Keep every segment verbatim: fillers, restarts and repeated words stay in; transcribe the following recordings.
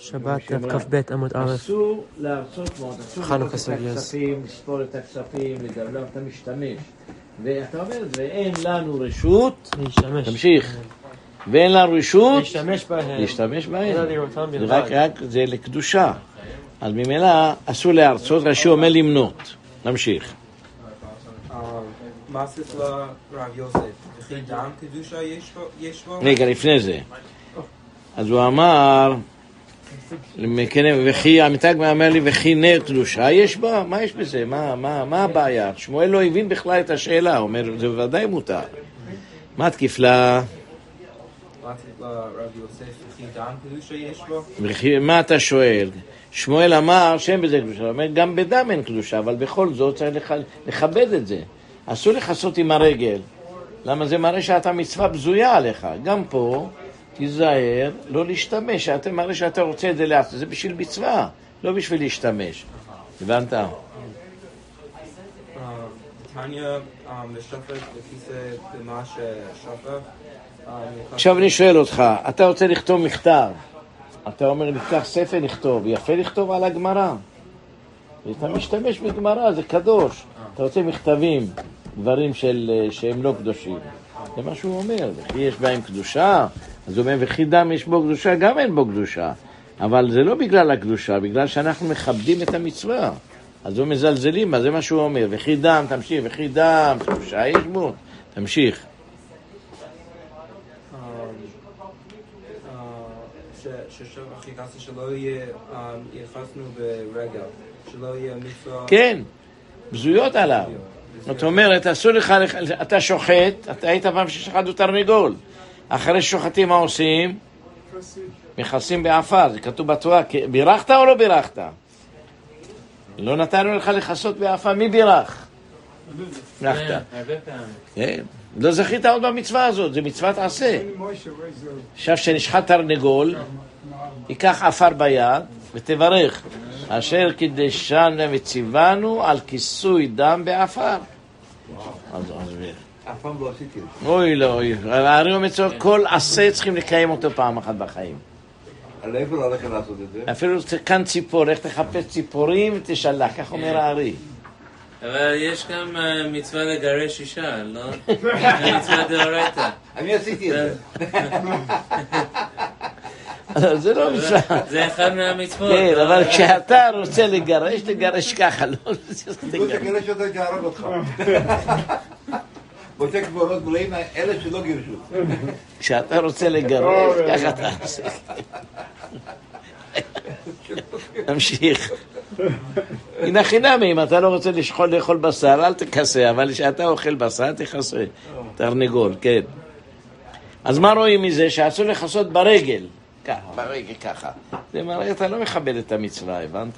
שבת, כ"ב עמוד א'. אסור להרצות מאוד, אסור לראות את הכספים, לספור את הכספים, לדבר, אתה משתמש. ואתה אומר, ואין לנו רשות, להשתמש. תמשיך. ואין לנו רשות, להשתמש בהם. להשתמש בהם. אלא לראותם בלבד. רק, רק זה לקדושה. אז ממילא אסור להרצות, רש"י אומר למנות. נמשיך. מה עשית לרב יוסף? וכי דם קדושה יש בו? רגע, לפני זה. אז הוא אמר, וכי המתג אומר לי, וכי נר קדושה יש בה? מה יש בזה? מה, מה, מה הבעיה? שמואל לא הבין בכלל את השאלה, הוא אומר, זה בוודאי מותר. מה תקיף לה? מה עשית לרב יוסף? וכי דם קדושה יש בו? וכי, מה אתה שואל? שמואל אמר שאין בזה קדושה, הוא אומר, גם בדם אין קדושה, אבל בכל זאת צריך לכבד את זה. אסור לחסות עם הרגל. למה זה מראה שאתה מצווה בזויה עליך. גם פה, תיזהר, לא להשתמש. אתה מראה שאתה רוצה את זה לעשות. זה בשביל מצווה, לא בשביל להשתמש. הבנת? תניה, לשופט, לפי זה במה ששופט. עכשיו אני שואל אותך, אתה רוצה לכתוב מכתב. אתה אומר, נפתח ספר, נכתוב. יפה לכתוב על הגמרא. אתה משתמש בגמרא, זה קדוש. אתה רוצה מכתבים, דברים של, שהם לא קדושים. זה מה שהוא אומר, וכי יש בהם קדושה, אז הוא אומר, וכי דם יש בו קדושה, גם אין בו קדושה. אבל זה לא בגלל הקדושה, בגלל שאנחנו מכבדים את המצווה. אז הוא מזלזלים, אז זה מה שהוא אומר, וכי דם, תמשיך, וכי דם, קדושה יש בו, תמשיך. ששוב חיכסתי שלא יהיה, יחסנו ברגל, שלא יהיה מצווה... כן, בזויות עליו. זאת אומרת, אסור לך, אתה שוחט, אתה היית פעם ששחטו תרנגול. אחרי שוחטים מה עושים? מכסים באפר, זה כתוב בתורה. בירכת או לא בירכת? לא נתנו לך לחסות באפר, מי בירך? בירכת. כן, לא זכית עוד במצווה הזאת, זה מצוות עשה. עכשיו שנשחט תרנגול, ייקח אפר ביד ותברך. אשר קידשנו וציוונו על כיסוי דם באפר. אף פעם לא עשיתי את זה. אוי לא, אוי. הרי מצוות, כל עשה צריכים לקיים אותו פעם אחת בחיים. על איפה לא הולכים לעשות את זה? אפילו כאן ציפור, איך תחפש ציפורים ותשלח, כך אומר הארי. אבל יש גם מצווה לגרש אישה, לא? מצווה דאורייתא. אני עשיתי את זה. זה לא מצווה. זה אחד מהמצוות. כן, אבל כשאתה רוצה לגרש, לגרש ככה, לא? לא תגרש אותה תהרוג אותך. בוטק בורות מלאים אלה שלא גירשו. כשאתה רוצה לגרש, ככה אתה עושה. נמשיך. הנה חינמי, אם אתה לא רוצה לאכול בשר, אל תכסה, אבל כשאתה אוכל בשר, תכסה. תרנגול, כן. אז מה רואים מזה? שאסור לחסות ברגל. ככה, ברגל ככה. זה מראה, אתה לא מכבד את המצווה, הבנת?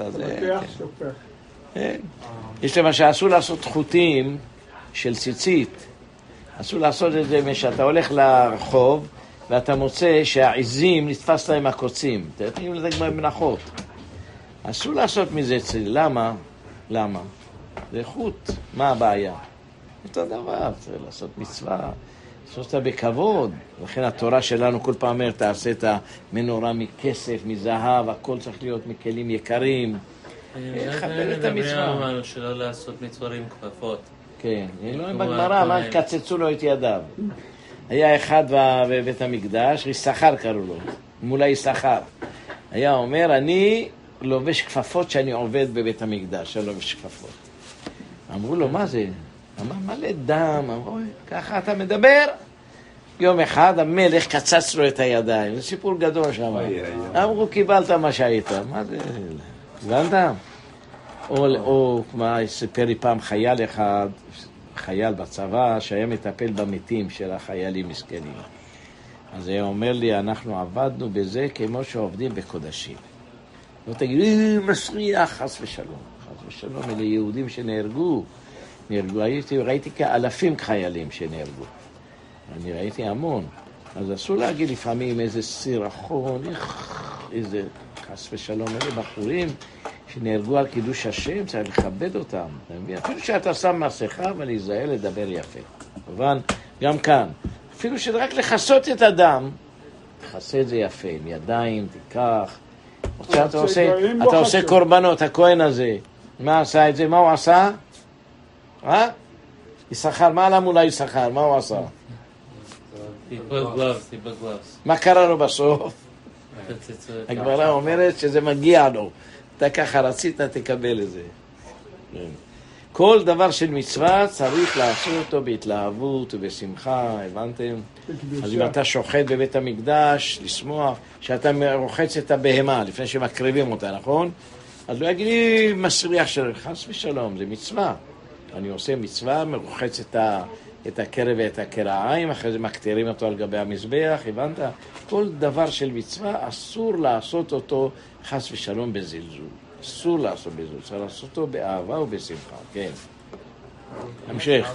יש למה שאסור לעשות חוטים של ציצית. אסור לעשות את זה כשאתה הולך לרחוב, ואתה מוצא שהעזים נתפס להם הקוצים. תראים לזה כבר מנחות. אסור לעשות מזה צל. למה? למה? זה חוט. מה הבעיה? אותו דבר. צריך לעשות מצווה. לעשות אותה בכבוד. לכן התורה שלנו כל פעם אומר, תעשה את המנורה מכסף, מזהב, הכל צריך להיות מכלים יקרים. לכבד את המצווה. שלא לעשות מצוורים כפפות. כן. לא בגמרא, מה קצצו לו את ידיו. היה אחד בבית המקדש, יששכר קראו לו, מולה יששכר. היה אומר, אני לובש כפפות שאני עובד בבית המקדש, אני לובש כפפות. אמרו לו, מה זה? אמר, מלא דם, אמרו, ככה אתה מדבר? יום אחד המלך קצץ לו את הידיים, זה סיפור גדול שם. אמרו, קיבלת מה שהיית. מה זה? קיבלת? או כמו סיפר לי פעם חייל אחד, חייל בצבא שהיה מטפל במתים של החיילים מסכנים. אז היה אומר לי, אנחנו עבדנו בזה כמו שעובדים בקודשים. לא תגיד, אה, מסריח, חס ושלום. חס ושלום, אלה יהודים שנהרגו. נהרגו, הייתי, ראיתי כאלפים חיילים שנהרגו. אני ראיתי המון. אז אסור להגיד לפעמים איזה סירחון, איזה חס ושלום, אלה בחורים שנהרגו על קידוש השם, צריך לכבד אותם. אפילו שאתה שם מסכה, אבל להיזהר לדבר יפה. כמובן, גם כאן. אפילו שרק לחסות את הדם, תחסה את זה יפה, עם ידיים, תיקח, עכשיו אתה עושה, אתה עושה קורבנות, הכהן הזה. מה עשה את זה? מה הוא עשה? אה? יששכר, מה עלה מול יששכר? מה הוא עשה? He put gloves, he put gloves. מה קרה לו בסוף? קצצו את הגמרא אומרת שזה מגיע לו. אתה ככה רצית, תקבל את זה. כל דבר של מצווה צריך לעשות אותו בהתלהבות ובשמחה, הבנתם? אז אם אתה שוחט בבית המקדש, לשמוח, שאתה רוחץ את הבהמה לפני שמקריבים אותה, נכון? אז לא יגיד לי מסריח של חס ושלום, זה מצווה. אני עושה מצווה, מרוחץ את, ה, את הקרב ואת הקרעיים, אחרי זה מקטירים אותו על גבי המזבח, הבנת? כל דבר של מצווה אסור לעשות אותו חס ושלום בזלזול. אסור לעשות בזלזול, צריך לעשות אותו באהבה ובשמחה, כן. המשך.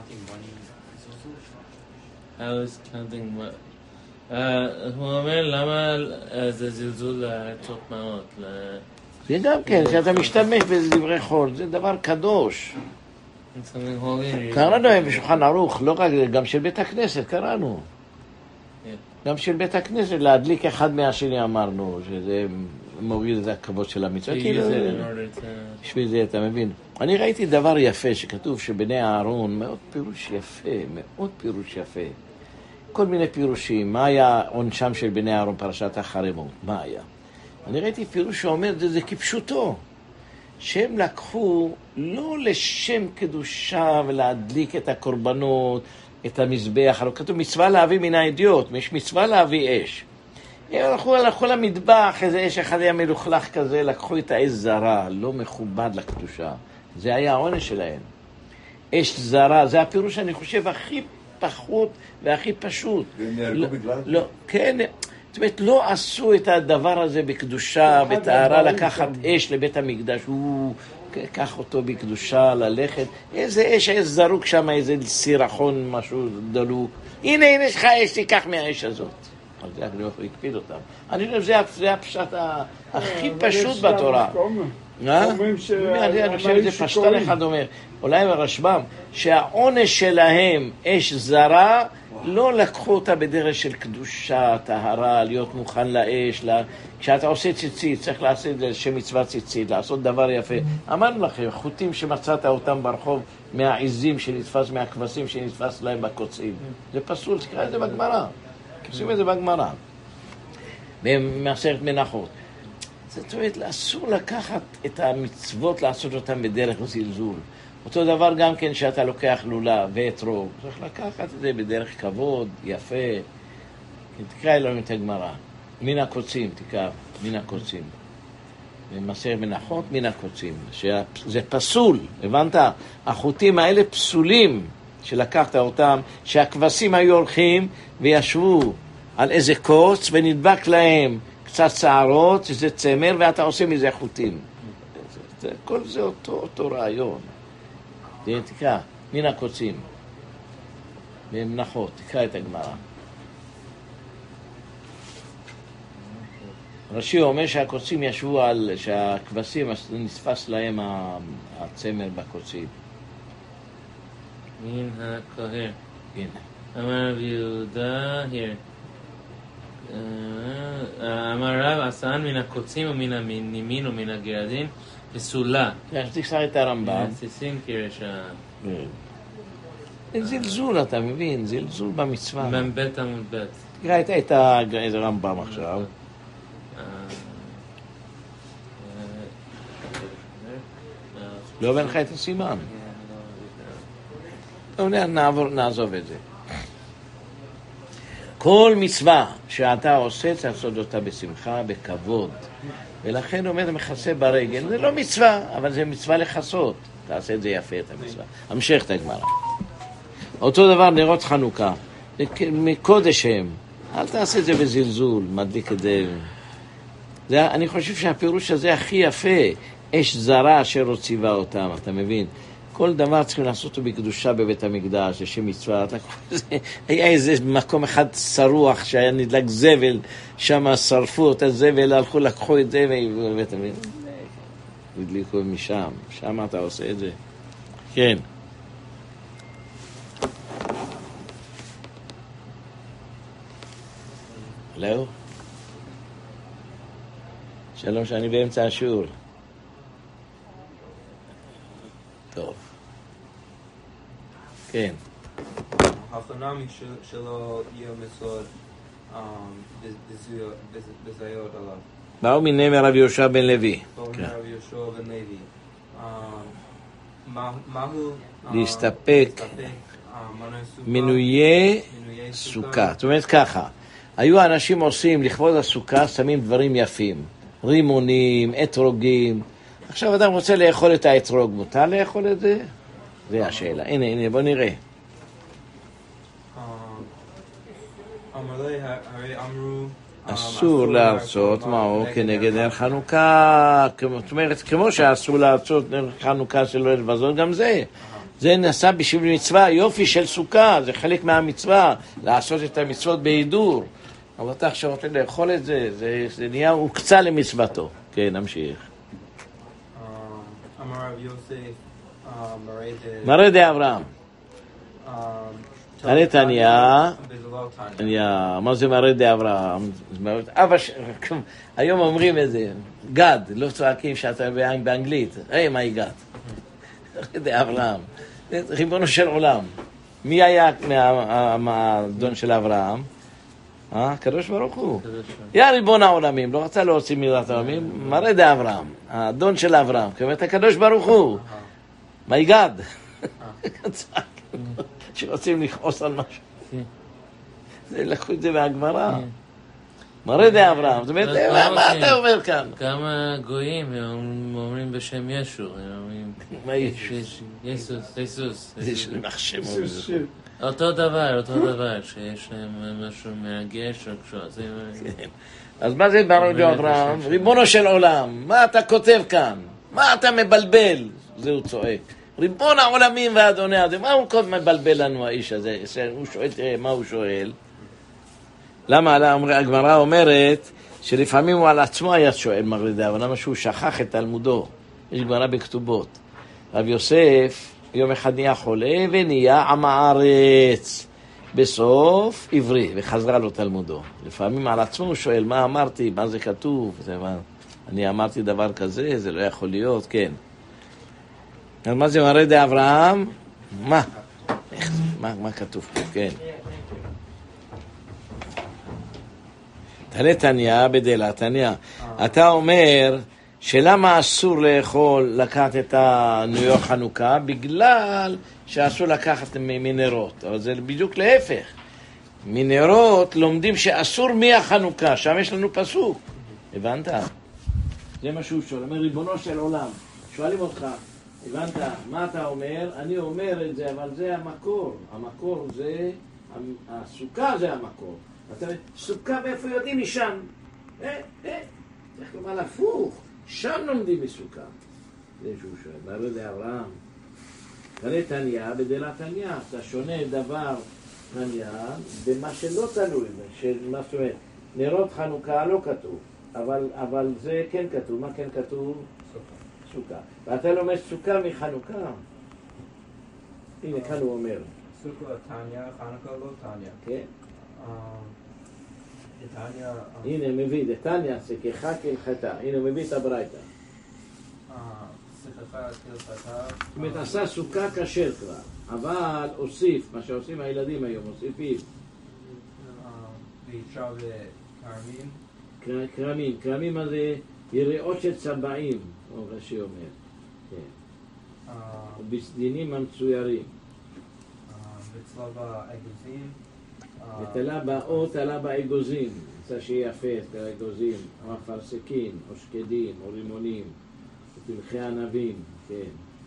How is counting what? Uh, הוא אומר למה זה זלזול לעצות מעות? זה גם כן, שאתה משתמש בדברי חול, זה דבר קדוש. קראנו בשולחן ערוך, לא רק, גם של בית הכנסת, קראנו. גם של בית הכנסת, להדליק אחד מהשני אמרנו, שזה מוריד את הכבוד של המצווה. בשביל זה, אתה מבין. אני ראיתי דבר יפה, שכתוב שבני אהרון, מאוד פירוש יפה, מאוד פירוש יפה. כל מיני פירושים, מה היה עונשם של בני אהרון פרשת החרמות? מה היה? אני ראיתי פירוש שאומר, זה, זה כפשוטו. שהם לקחו לא לשם קדושה ולהדליק את הקורבנות, את המזבח, אבל כתוב מצווה להביא מן האידיוט, יש מצווה להביא אש. הם הלכו, הלכו למטבח, איזה אש אחד היה מלוכלך כזה, לקחו את האש זרה, לא מכובד לקדושה. זה היה העונש שלהם. אש זרה, זה הפירוש אני חושב הכי פחות והכי פשוט. והם נהרגו בגלל? לא, כן, זאת אומרת, לא עשו את הדבר הזה בקדושה, בטהרה, לקחת אש לבית המקדש, הוא קח אותו בקדושה, ללכת. איזה אש, אש זרוק שם, איזה סירחון, משהו דלוק. הנה, הנה יש לך אש, תיקח מהאש הזאת. אז זה אני יכול להקפיד אותם. אני חושב, זה הפשט הכי פשוט בתורה. אני חושב, זה פשטן אחד אומר, אולי הרשב"ם, שהעונש שלהם, אש זרה, לא לקחו אותה בדרך של קדושה, טהרה, להיות מוכן לאש. כשאתה עושה ציצית, צריך לעשות את זה שמצווה ציצית, לעשות דבר יפה. אמרנו לכם, חוטים שמצאת אותם ברחוב מהעיזים שנתפס, מהכבשים שנתפס להם בקוצים. זה פסול, תקרא את זה בגמרא. עושים את זה בגמרא. במסכת מנחות. זאת אומרת, אסור לקחת את המצוות, לעשות אותם בדרך זלזול. אותו דבר גם כן שאתה לוקח לולה ואתרוג, צריך לקחת את זה בדרך כבוד, יפה. תקרא לנו את הגמרא. מן הקוצים, תקרא, מן הקוצים. במסכת מנחות, מן הקוצים. שזה פסול, הבנת? החוטים האלה פסולים שלקחת אותם, שהכבשים היו הולכים וישבו על איזה קוץ ונדבק להם קצת שערות, שזה צמר, ואתה עושה מזה חוטים. זה, כל זה אותו, אותו רעיון. תקרא, מן הקוצים. במנחות, תקרא את הגמרא. רש"י אומר שהקוצים ישבו על, שהכבשים נתפס להם הצמר בקוצים. מן הכהר. הנה. אמר רב יהודה, here. אמר רב, עשן מן הקוצים ומן הנימין ומן הגרדין פסולה. תקרא את הרמב"ם. סיסים קרשה. זלזול, אתה מבין? זלזול במצווה. מבית עמוד בית. תקרא את הרמב"ם עכשיו. לא בן לך את הסימן. נעבור, נעזוב את זה. כל מצווה שאתה עושה, צריך לעשות אותה בשמחה, בכבוד. ולכן אומר, מכסה ברגל. זה לא מצווה, אבל זה מצווה לחסות. תעשה את זה יפה, את המצווה. המשך את הגמרא. אותו דבר נרות חנוכה. מקודש הם. אל תעשה את זה בזלזול, מדליק את זה. זה, אני חושב שהפירוש הזה הכי יפה. אש זרה אשר הוציבה אותם, אתה מבין? כל דבר צריכים לעשות אותו בקדושה בבית המקדש, יש מצווה. היה איזה מקום אחד שרוח שהיה נדלק זבל, שם שרפו את הזבל, הלכו, לקחו את זה ובית המקדש. הדליקו משם, שם אתה עושה את זה. כן. לא? שלום שאני באמצע השיעור. טוב. כן. החנמי שלו יהיה מצוות בזיות עליו. באו מיני מרב יהושע בן לוי. באו מרב יהושע בן לוי. מהו להסתפק מנויי סוכה. זאת אומרת ככה, היו אנשים עושים לכבוד הסוכה, שמים דברים יפים, רימונים, אתרוגים. עכשיו אדם רוצה לאכול את האתרוג, מותר לאכול את זה? זה השאלה. הנה, הנה, בוא נראה. אסור להרצות מהו כנגד נר חנוכה, זאת אומרת, כמו שאסור להרצות נר חנוכה שלא לבזות, גם זה. זה נעשה בשביל מצווה, יופי של סוכה, זה חלק מהמצווה, לעשות את המצוות בהידור. אבל אתה עכשיו רוצה לאכול את זה, זה, זה נהיה הוקצה למצוותו. כן, נמשיך. מראה דה אברהם. תראה תניה, מה זה מראה דה אברהם? היום אומרים את זה, גד, לא צועקים שאתה באנגלית, היי מה היא גד? דה אברהם, ריבונו של עולם. מי היה מהאדון של אברהם? אה, קדוש ברוך הוא. יא ריבון העולמים, לא רצה להוציא מילת העולמים, מראה דה אברהם, האדון של אברהם, כלומר הקדוש ברוך הוא. מה היא גד? שרוצים לכעוס על משהו. לקחו את זה מהגמרא. מראה דה אברהם. זאת אומרת, מה אתה אומר כאן? כמה גויים אומרים בשם ישו. מה ישו? יסוס, יסוס. זה של מחשם. אותו דבר, אותו דבר, שיש להם משהו מרגש או קשור. אז מה זה מראה דה אברהם? ריבונו של עולם, מה אתה כותב כאן? מה אתה מבלבל? זה הוא צועק. ריבון העולמים והאדוני הזה, מה הוא כל מבלבל לנו האיש הזה? הוא שואל, תראה, מה הוא שואל? למה הגמרא אומרת שלפעמים הוא על עצמו היה שואל מראה דה אברהם, למה שהוא שכח את תלמודו. יש גמרא בכתובות. רב יוסף יום אחד נהיה חולה ונהיה עם הארץ. בסוף עברי, וחזרה לו תלמודו. לפעמים על עצמו הוא שואל, מה אמרתי? מה זה כתוב? זה מה? אני אמרתי דבר כזה, זה לא יכול להיות, כן. אז מה זה מראה דה אברהם? מה? איך זה? מה, מה כתוב פה? כן. תלה תניה בדלה תניה. אתה אומר שלמה אסור לאכול, לקחת את הנויו חנוכה? בגלל שאסור לקחת מנרות. אבל זה בדיוק להפך. מנרות לומדים שאסור מהחנוכה. שם יש לנו פסוק. הבנת? זה מה שהוא שואל. אומר ריבונו של עולם. שואלים אותך. הבנת, מה אתה אומר? אני אומר את זה, אבל זה המקור. המקור זה, הסוכה זה המקור. אתה אומר, סוכה באיפה יודעים משם? אה, אה, צריך לומר הפוך. שם לומדים מסוכה. זה שהוא שואל. מראה דה אברהם. תראה תניה בדלה תניה. אתה שונה דבר תניה במה שלא תלוי. מה זאת אומרת? נרות חנוכה לא כתוב. אבל, אבל זה כן כתוב. מה כן כתוב? סוכה. ואתה לומד סוכה מחנוכה. הנה, כאן הוא אומר. סוכה תניה, חנוכה לא תניה. כן. תניה... הנה, מביא, דתניה, שיחך כהלכתה. הנה, הוא מביא את הברייתא. שיחך כהלכתה. זאת אומרת, עשה סוכה כשר כבר, אבל הוסיף, מה שעושים הילדים היום, מוסיפים. ואפשר בכרמים. כרמים, כרמים הזה יריעות של צבעים. או רש"י אומר, כן. ובסדינים המצוירים. בצלב האגוזים. ותלה בה, או תלה בה אגוזים, עשה שיהיה יפה את האגוזים, או אפרסקים, או שקדים, או רימונים, או פלחי ענבים, כן.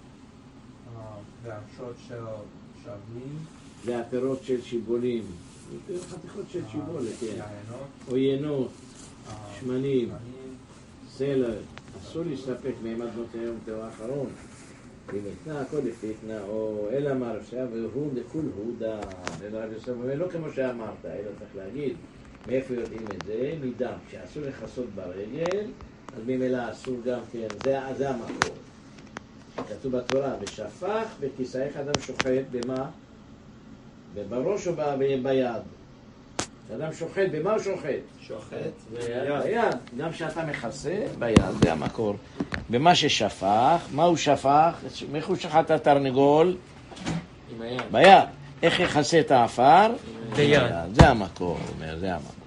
והפשות של שבלים. והפירות של שיבולים, חתיכות של שיבולת, כן. או ינות, שמנים, סלר. אסור להסתפק מעמד מות היום תאו האחרון. אם יתנה הכל לפתנה, או אלה אמר עכשיו, והוא דכול הודה. אלא רב יוסף אומר, לא כמו שאמרת, אלא צריך להגיד, מאיפה יודעים את זה? מדם. כשאסור לחסות ברגל, אז ממילא אסור גם כן, זה, זה המקור. כתוב בתורה, בשפח וכיסאיך אדם שוחט במה? בראש או ב, ביד? אדם שוחט, במה הוא שוחט? שוחט. ביד. גם שאתה מכסה, ביד, זה המקור. במה ששפך, מה הוא שפך? איך הוא שחט את התרנגול? עם היד. ביד. איך יכסה את האפר? ביד. זה המקור, הוא אומר, זה המקור.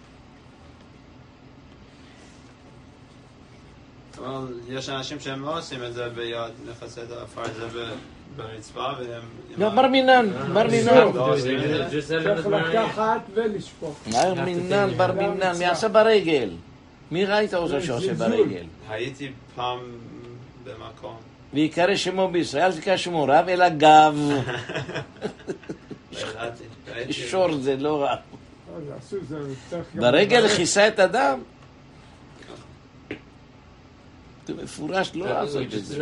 אבל יש אנשים שהם לא עושים את זה ביד, לכסה את האפר, זה במצווה, והם... לא, בר מינן, בר מינן. צריך לקחת ולשפוך. בר מינן, בר מינן, מי עשה ברגל? מי ראית אותו שעושה ברגל? הייתי פעם במקום. ויקרא שמו בישראל, אל תקרא שמו רב, אלא גב. שור זה לא רב. ברגל כיסה את הדם? זה מפורש לא לעשות את זה.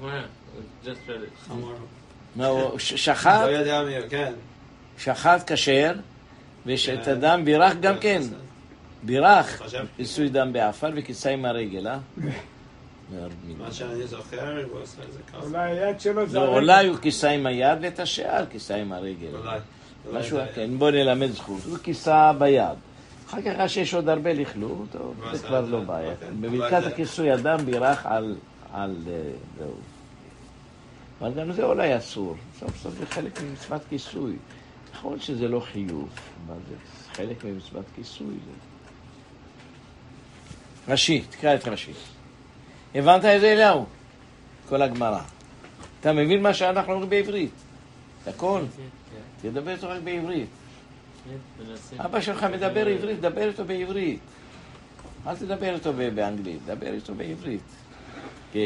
מה הוא שחט? לא יודע מי, כן. שחט כשר, ושאת הדם בירך גם כן. בירך, כיסוי דם באפר וכיסה עם הרגל, אה? מה שאני זוכר, הוא עושה את זה ככה. אולי היד שלו זה לא, הרגל. אולי הוא כיסה עם היד ואת השאר כיסה עם הרגל. אולי. משהו, כן, בוא נלמד זכות. הוא כיסה ביד. אחר כך שיש עוד הרבה לכלוך, טוב, זה כבר לא בעיה. בברכת הכיסוי אדם בירך על... זהו. אבל גם זה אולי אסור. סוף סוף זה חלק ממצוות כיסוי. נכון שזה לא חיוב, אבל זה חלק ממצוות כיסוי. רש"י, תקרא את רש"י. הבנת את זה אליהו? כל הגמרא. אתה מבין מה שאנחנו אומרים בעברית? הכל? תדבר איתו רק בעברית. אבא שלך מדבר עברית, דבר איתו בעברית. אל תדבר איתו באנגלית, דבר איתו בעברית. כן.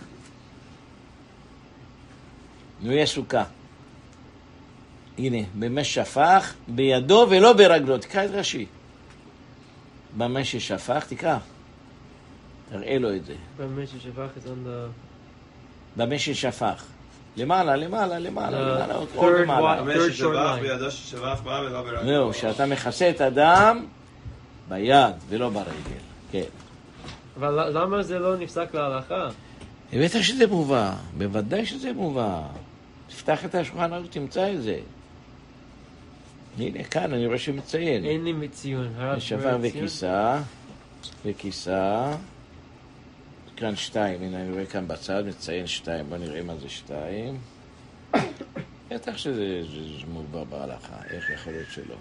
נויה סוכה. הנה, במה שפך, בידו ולא ברגלו. תקרא את רש"י. במה ששפך, תקרא. תראה לו את זה. במה ששפך is on the... במה ששפך. למעלה, למעלה, למעלה, למעלה, עוד third למעלה. one. חמש ששבח בידו ששבח בה ולא ברגלו. זהו, שאתה מכסה את הדם ביד ולא ברגל. כן. אבל למה זה לא נפסק להלכה? בטח שזה מובא, בוודאי שזה מובא. תפתח את השולחן ערוך, תמצא את זה. הנה, כאן אני רואה שמציין. אין לי מציון. הרב שפך מציון? וכיסה, וכיסה. כאן שתיים, הנה אני רואה כאן בצד, מציין שתיים. בוא נראה מה זה שתיים. בטח שזה זה מובא בהלכה, איך יכול להיות שלא.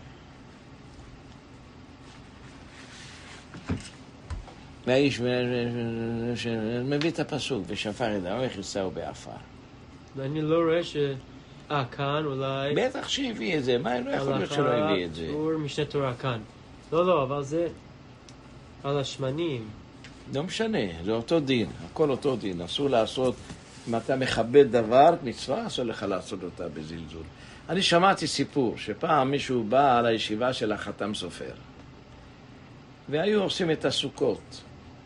והאיש מביא את הפסוק, ושפך את דם וכיסהו באפר. ואני לא רואה ש... אה, כאן אולי... בטח שהביא את זה, מה לא יכול להיות שלא הביא את זה? פטור משנה תורה כאן. לא, לא, אבל זה... על השמנים. לא משנה, זה אותו דין, הכל אותו דין. אסור לעשות, אם אתה מכבד דבר, מצווה, אסור לך לעשות אותה בזלזול. אני שמעתי סיפור, שפעם מישהו בא על הישיבה של החתם סופר, והיו עושים את הסוכות,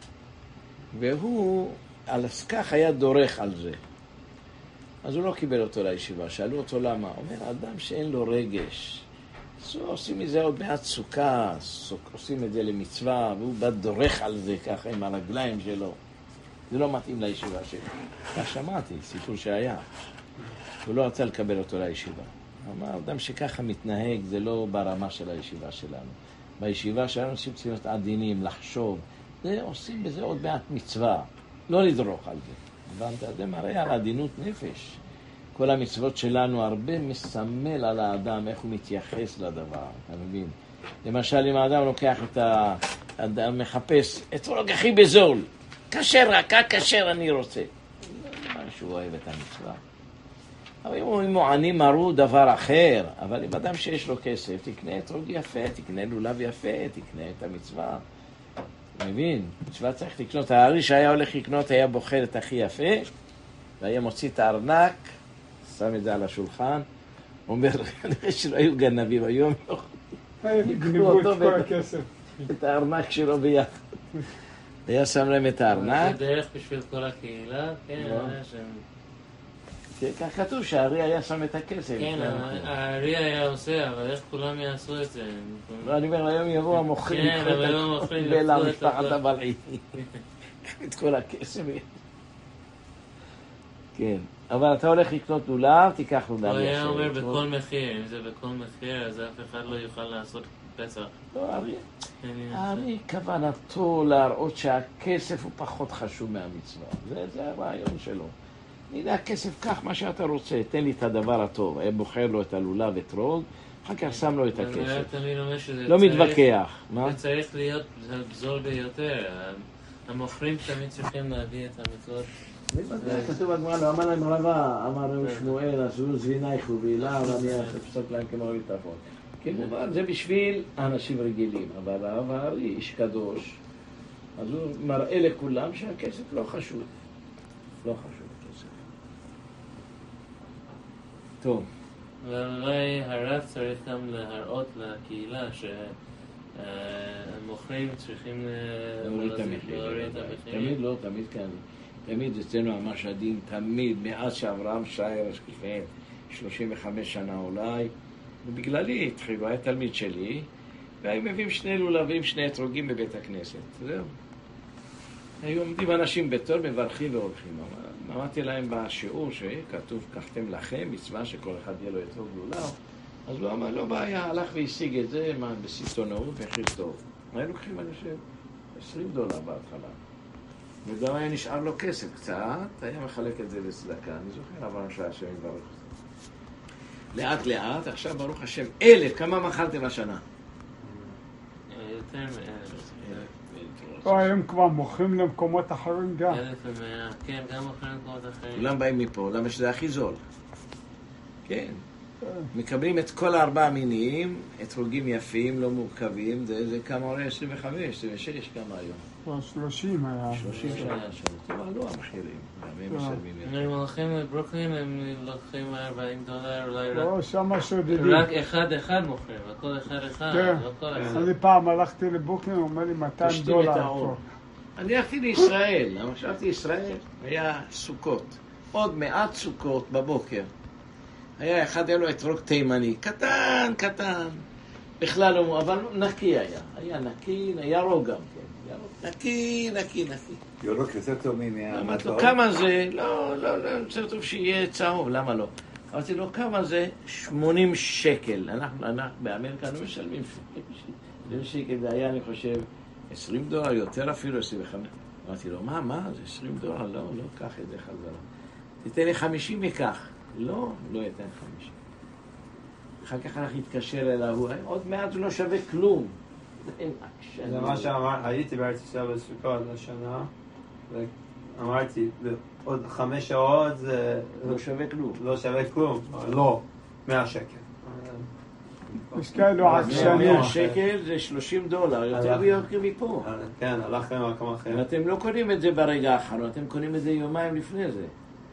והוא על הסכך היה דורך על זה. אז הוא לא קיבל אותו לישיבה, שאלו אותו למה. הוא אומר, אדם שאין לו רגש, אז עושים מזה עוד מעט סוכה, עושים את זה למצווה, והוא בא דורך על זה ככה עם הרגליים שלו. זה לא מתאים לישיבה שלו. כך שמעתי, סיפור שהיה. הוא לא רצה לקבל אותו לישיבה. הוא אמר, אדם שככה מתנהג, זה לא ברמה של הישיבה שלנו. בישיבה שלנו עושים צריכים עדינים, לחשוב. זה עושים בזה עוד מעט מצווה, לא לדרוך על זה. הבנת? זה מראה על עדינות נפש. כל המצוות שלנו הרבה מסמל על האדם, איך הוא מתייחס לדבר, אתה מבין? למשל, אם האדם לוקח את האדם, מחפש את הרוק הכי בזול, כשר, רק כשר אני רוצה. מה שהוא אוהב את המצווה. אבל אם הוא עני מרו דבר אחר, אבל אם אדם שיש לו כסף, תקנה את רוג יפה, תקנה לולב יפה, תקנה את המצווה. אתה מבין? מצווה צריך לקנות. הארי שהיה הולך לקנות היה בוחר את הכי יפה, והיה מוציא את הארנק, שם את זה על השולחן, אומר, אני שלא היו גנבים, היום לא גניבו את כל הכסף. את הארנק שלו ביחד. היה שם להם את הארנק. זה דרך בשביל כל הקהילה, כן, כך כתוב שהארי היה שם את הכסף. כן, הארי היה עושה, אבל איך כולם יעשו את זה? אני אומר, היום יבואו המוכרים למשפחת הבלעי. את כל הכסף. כן, אבל אתה הולך לקנות לולב, תיקח לולב. הוא היה אומר בכל מחיר, אם זה בכל מחיר, אז אף אחד לא יוכל לעשות בטח. לא, ארי, ארי כוונתו להראות שהכסף הוא פחות חשוב מהמצווה. זה, זה הרעיון שלו. הנה הכסף, קח מה שאתה רוצה, תן לי את הדבר הטוב. היה בוחר לו את הלולב ואת אחר כך שם לו את הכסף. לא מתווכח. זה צריך להיות זול ביותר. המוכרים תמיד צריכים להביא את המצוות. כתוב בגמרא, לא אמר להם רבה, אמר להם שמואל, עשו זבינייך ובילה, ואני אפסוק להם כמו ביטחון. כמובן, זה בשביל האנשים רגילים, אבל הרב הארי, איש קדוש, אז הוא מראה לכולם שהכסף לא חשוב. לא חשוב הכסף. טוב. ואולי הרב צריך גם להראות לקהילה שהמוכרים צריכים להוריד את המחיר. תמיד לא, תמיד כאן. תמיד אצלנו המשדים, תמיד, מאז שאברהם שייר לפני שלושים וחמש שנה אולי, ובגללי התחילו, היה תלמיד שלי, והיו מביאים שני לולבים, שני אתרוגים בבית הכנסת. זהו. היו עומדים אנשים בתור, מברכים והולכים. אמרתי להם בשיעור שכתוב, קחתם לכם, מצווה שכל אחד יהיה לו אתרוג לולב, אז הוא אמר, לא בעיה, הלך והשיג את זה, מה, בסיטונאות, מחיר טוב. היו לוקחים, אני חושב, עשרים דולר בהתחלה. וגם היה נשאר לו כסף קצת, היה מחלק את זה לצדקה. אני זוכר, אבל שהשם יברך. לאט לאט, עכשיו ברוך השם, אלף, כמה מכרתם השנה? יותר מאלף. או, הם כבר מוכרים למקומות אחרים גם. אלף ומאה, כן, גם מוכרים למקומות אחרים. כולם באים מפה, למה שזה הכי זול. כן. מקבלים את כל הארבעה מינים, אתרוגים יפים, לא מורכבים, זה, זה כמה עולה? עשרים וחמש, עשרים ושש, כמה היום? כבר שלושים היה. שלושים שנה שם. טוב, לא המחירים, גם הם משלמים יותר. הם הולכים לברוקלין, הם לוקחים ארבעים דולר, אולי רק... לא, שמה שודדים. רק אחד אחד מוכרים, הכל אחד אחד, לא כל אחד. אני פעם הלכתי לברוקלין, הוא אומר לי מאתיים דולר פה. אני הלכתי לישראל, למה חשבתי ישראל? היה סוכות. עוד מעט סוכות בבוקר. היה אחד, היה לו אתרוג תימני, קטן, קטן. בכלל לא, אבל נקי היה. היה נקי, ירוק גם, כן. נקי, נקי, נקי. ירוק יותר טוב מהצהוב? כמה זה? לא, לא, לא, יותר טוב שיהיה צהוב, למה לא? אמרתי לו, כמה זה? שמונים שקל. אנחנו, אנחנו באמריקה לא משלמים שמונים שקל. זה היה, אני חושב, עשרים דולר, יותר אפילו, עשרים וחמש. אמרתי לו, מה, מה? זה עשרים דולר? לא, לא, קח את זה חזרה. תיתן לי חמישים מכך. לא, לא ייתן חמישים. אחר כך אנחנו נתקשר אליו, עוד מעט זה לא שווה כלום. זה מה שאמר, הייתי בארץ ישראל בסוכות השנה, ואמרתי, עוד חמש שעות זה... לא שווה כלום. לא שווה כלום, לא, מאה שקל. יש כאלו עקשנים. מאה שקל זה שלושים דולר, יותר ביוקר מפה. כן, הלכתם למקום אחר. אתם לא קונים את זה ברגע האחרון, אתם קונים את זה יומיים לפני זה.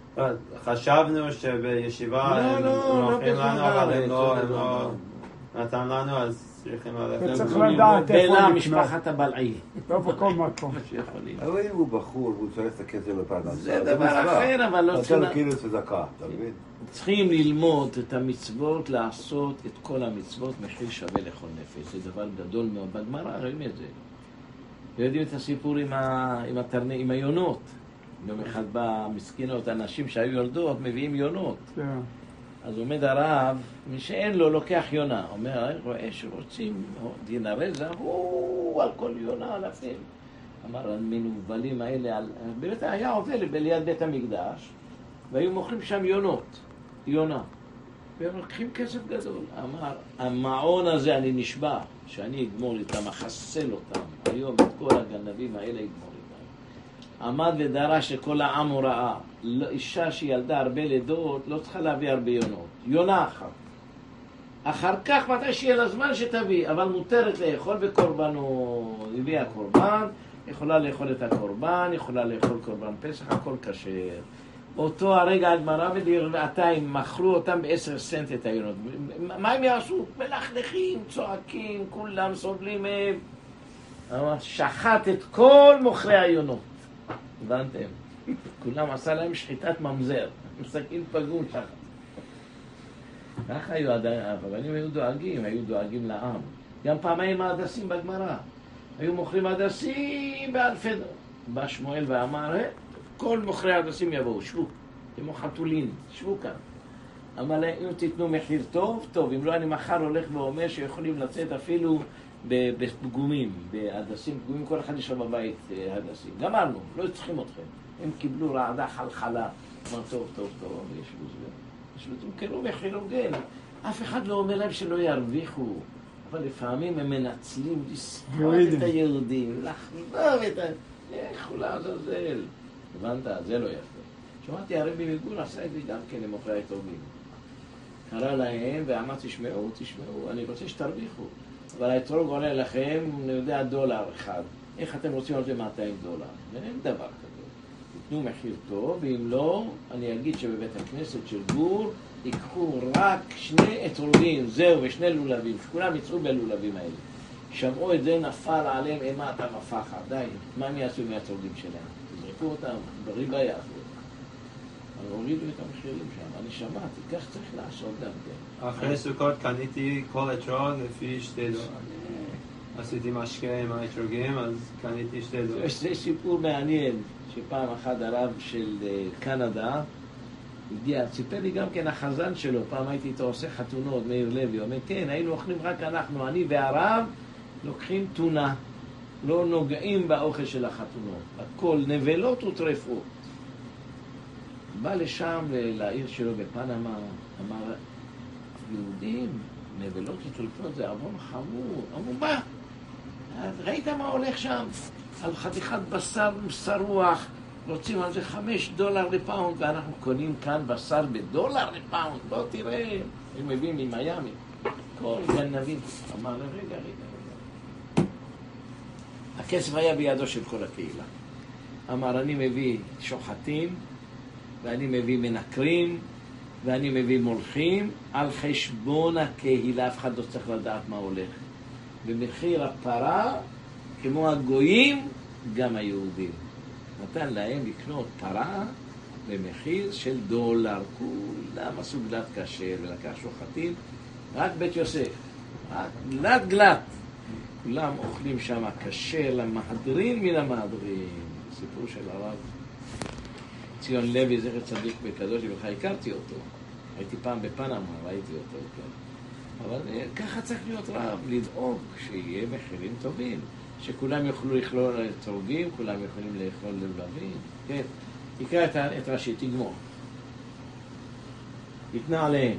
חשבנו שבישיבה הם נוחים לנו, אבל הם לא נתן לנו, אז צריכים ללכת. צריך לדעת איפה בלה לקנות. משפחת הבלעי. לא בכל מקום. אבל אם הוא בחור והוא צריך את הכסף לפרנסה, זה דבר אחר, אבל לא צריכים... אתה כאילו צדקה, אתה מבין? צריכים ללמוד את המצוות, לעשות את כל המצוות, מחיר שווה לכל נפש. זה דבר גדול מאוד. בגמרא רואים את זה. יודעים את הסיפור עם היונות. יום אחד בא מסכינות, אנשים שהיו יולדות מביאים יונות. אז עומד הרב, מי שאין לו לוקח יונה. אומר, רואה שרוצים דינרי זהב, הוא על כל יונה אלפים. אמר, המנובלים האלה, באמת היה עובר ליד בית המקדש, והיו מוכרים שם יונות, יונה. והם לוקחים כסף גדול. אמר, המעון הזה אני נשבע, שאני אגמור איתם, אחסל אותם. היום את כל הגנבים האלה אגמור. עמד ודרש שכל העם הוא ראה. אישה שילדה הרבה לידות לא צריכה להביא הרבה יונות. יונה אחת. אחר כך מתי שיהיה לה זמן שתביא, אבל מותרת לאכול בקורבן, הוא הביא הקורבן, יכולה לאכול את הקורבן, יכולה לאכול קורבן פסח, הכל כשר. אותו הרגע הגמרא ובעתיים מכרו אותם בעשר סנט את היונות. מה הם יעשו? מלכלכים, צועקים, כולם סובלים מהם. שחט את כל מוכרי היונות. הבנתם? כולם עשה להם שחיטת ממזר. מסכים פגום שחט. ככה היו הרבנים היו דואגים, היו דואגים לעם. גם פעמיים ההדסים בגמרא. היו מוכרים הדסים באלפי דולר. בא שמואל ואמר, כל מוכרי ההדסים יבואו, שבו. כמו חתולים, שבו כאן. אמר להם, אם תיתנו מחיר טוב, טוב, אם לא, אני מחר הולך ואומר שיכולים לצאת אפילו בפגומים, בהדסים, פגומים, כל אחד יש לו בבית הדסים. גמרנו, לא צריכים אתכם. הם קיבלו רעדה חלחלה. אמר, טוב, טוב, טוב, אבל יש לו זה. יש לו תמכרו מחיר הוגן. אף אחד לא אומר להם שלא ירוויחו. אבל לפעמים הם מנצלים לסחוב את היהודים, לחזור את ה... לכו לעזאזל. הבנת? זה לא יפה. שמעתי, הרבי מגור עשה את זה גם כן למוכרי היתומים. קרא להם ואמר, תשמעו, תשמעו, אני רוצה שתרוויחו. אבל האתרוג עולה לכם, אני יודע, דולר אחד. איך אתם רוצים לתת מאתיים דולר? ואין דבר כזה. תתנו מחיר טוב, ואם לא, אני אגיד שבבית הכנסת של גור ייקחו רק שני אתרוגים, זהו, ושני לולבים, שכולם יצאו בלולבים האלה. שמעו את זה, נפל עליהם אימת המפחה. די, מה הם יעשו מהאתרוגים שלהם? תזרקו אותם, בריבה יעשו. אבל הורידו את המחירים שם, אני שמעתי, כך צריך לעשות גם כן. אחרי סוכות קניתי כל אתרוג לפי שתי דולר. עשיתי משקה עם האתרוגים, אז קניתי שתי דולר. יש סיפור מעניין, שפעם אחת הרב של קנדה הגיע, סיפר לי גם כן החזן שלו, פעם הייתי איתו עושה חתונות, מאיר לוי, אומר, כן, היינו אוכלים רק אנחנו, אני והרב, לוקחים טונה, לא נוגעים באוכל של החתונות, הכל נבלות וטרפות. בא לשם, לעיר שלו בפנמה, אמר, יהודים, נבלות וטרפות זה עוון חמור. אמרו, מה? ראית מה הולך שם? על חתיכת בשר שרוח, רוצים על זה חמש דולר לפאונד, ואנחנו קונים כאן בשר בדולר לפאונד, לא תראה, הם מביאים ממיימי, כל גנבים. אמר, רגע, רגע, רגע. הכסף היה בידו של כל הקהילה. אמר, אני מביא שוחטים, ואני מביא מנקרים, ואני מביא מולכים, על חשבון הקהילה, אף אחד לא צריך לדעת מה הולך. במחיר הפרה, כמו הגויים, גם היהודים. נתן להם לקנות פרה במחיר של דולר. כולם עשו גלת כשר ולקח שוחטים, רק בית יוסף, רק גלת גלת. כולם אוכלים שם כשר למהדרין מן המהדרין. סיפור של הרב ציון לוי, זכר צדיק וקדוש לברכה, הכרתי אותו. הייתי פעם בפנמה, ראיתי אותו, כן. אבל ככה צריך להיות רב, לדאוג שיהיה מחירים טובים. שכולם יוכלו לכלול אתרוגים, כולם יכולים לאכול לולבים. כן, תקרא את, את רש"י, תגמור. התנה עליהם.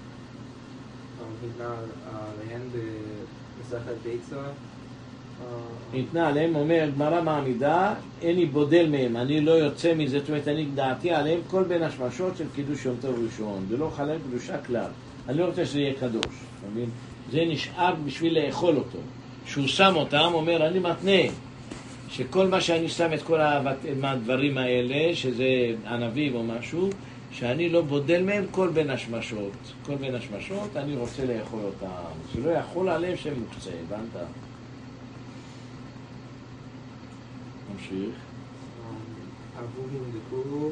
התנה עליהם במסכת ביצה. התנה עליהם, אומר, גמרא מעמידה, איני בודל מהם, אני לא יוצא מזה, זאת אומרת, אני דעתי עליהם כל בין השמשות של קידוש יום טוב ראשון, ולא חלל קדושה כלל. אני לא רוצה שזה יהיה קדוש, מבין? זה נשאר בשביל לאכול אותו. שהוא שם אותם, אומר, אני מתנה שכל מה שאני שם את כל הדברים האלה, שזה ענבים או משהו, שאני לא בודל מהם כל בין השמשות. כל בין השמשות, אני רוצה לאכול אותם. שלא יכול עליהם שהם מוקצה, הבנת? נמשיך. אבוהים דקורו,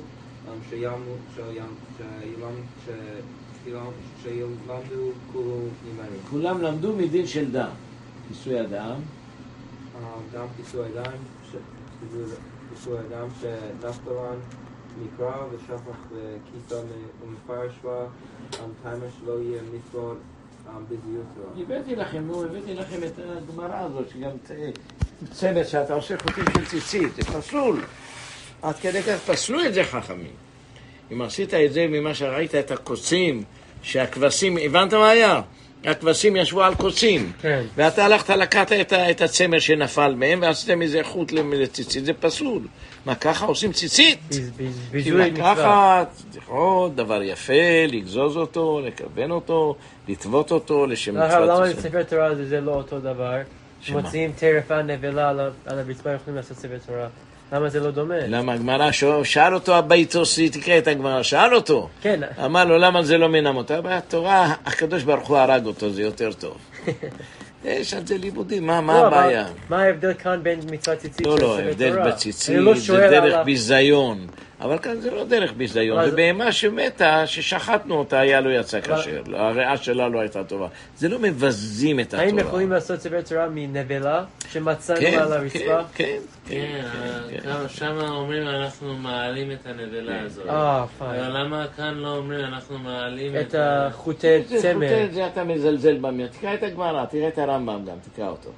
שילמדו כולו ממנו. כולם למדו מדין של דם. כיסוי אדם. גם כיסוי אדם, כיסוי אדם שנפתלן מקרא ושפך וכיסה ומפרש בה, תאמר שלא יהיה מצוות בזיותו. הבאתי לכם, נו, הבאתי לכם את הגמרא הזאת, שגם צמד שאתה עושה חוטים של ציצית, זה פסול. עד כדי כך פסלו את זה חכמים. אם עשית את זה ממה שראית את הקוצים, שהכבשים, הבנת מה היה? הכבשים ישבו על קוצים, כן. ואתה הלכת לקחת את, את הצמר שנפל מהם, ועשיתם איזה חוט לציצית, זה פסול. מה, ככה עושים ציצית? לקחת, עוד דבר יפה, לגזוז אותו, לכוון אותו, לטוות אותו, לשם מצוות. למה בספר תורה זה לא אותו דבר? מוציאים טרפה נבלה על הרצפה, יכולים לעשות ספר תורה. למה זה לא דומה? למה הגמרא שאל אותו הביתוסי, תקרא את הגמרא, שאל אותו. כן. אמר לו, למה זה לא מנם אותה? בתורה, הקדוש ברוך הוא הרג אותו, זה יותר טוב. יש על זה לימודים, מה הבעיה? מה ההבדל כאן בין מצוות ציצית? לא, לא, ההבדל בציצית זה דרך ביזיון. אבל כאן זה לא דרך ביזיון, אבל זה זה- בהמה שמתה, ששחטנו אותה, היה לא יצא אבל- כשר, הריאה שלה לא הייתה טובה. זה לא מבזים את האם התורה. יכולים לעשות ספר תורה מנבלה שמצאנו כן, על כן, הרצפה? כן, כן, כן, כן. כמה- שם אומרים אנחנו מעלים את הנבלה הזאת. אה, אבל פיין. למה כאן לא אומרים אנחנו מעלים את החוטי זה צמר. חוטא, זה אתה מזלזל במיה. תקרא את הגמרא, תראה את הרמב"ם גם, תקרא אותו.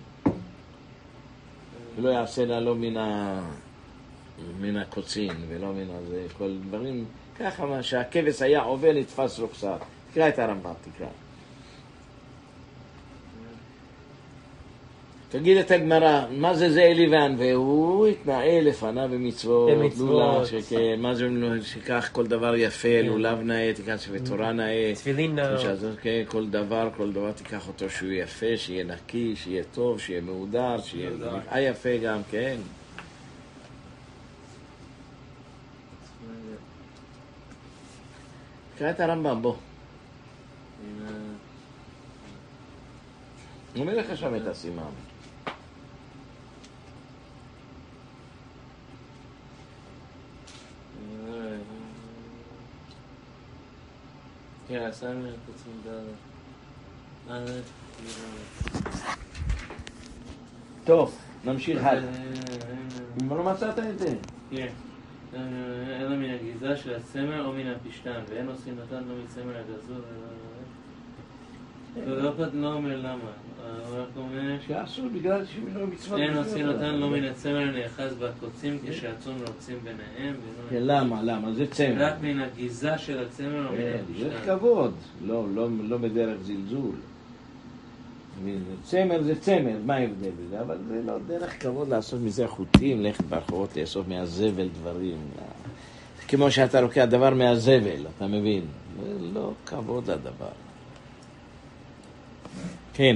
ולא יעשה לה לא מן ה... מן הקוצין ולא מן הזה, כל דברים, ככה מה שהכבש היה עובר נתפס לו קצת. תקרא את הרמב"ם, תקרא. תגיד את הגמרא, מה זה זה אלי וענווה? הוא התנאה לפניו במצוות, במצוות. לולה, שכן, מה זה שכך כל דבר יפה, לולב נאה, תיקח ספר תורה נאה. תפילין נאות. שזאת, כן, כל דבר, כל דבר תיקח אותו שהוא יפה, שיהיה נקי, שיהיה טוב, שיהיה מהודר, שיהיה נראה יפה גם, כן. תקרא את הרמב"ם, בוא. הוא אומר לך שם את הסימן. כן, עשה לי קוצים דרך. טוב, נמשיך הלאה. אם לא מצאת את זה? כן. אלא מן הגזרה של הצמר או מן הפשתן, ואין עושים נתן לא מצמר הגזור. לא לא אומר למה. הוא רק אומר שאסור בגלל שמינו מצוות. אין עושים נתן לא מן הצמר נאחז בקוצים כשהצאן רוצים ביניהם. כן, למה? למה? זה צמר. רק מן הגיזה של הצמר או מן כן, זה הפשתן. כבוד, לא, לא, לא בדרך זלזול. צמר זה צמר, מה ההבדל בזה? אבל זה לא דרך כבוד לעשות מזה חוטים, ללכת ברחובות, לאסוף מהזבל דברים. כמו שאתה לוקח דבר מהזבל, אתה מבין? זה לא כבוד הדבר. כן,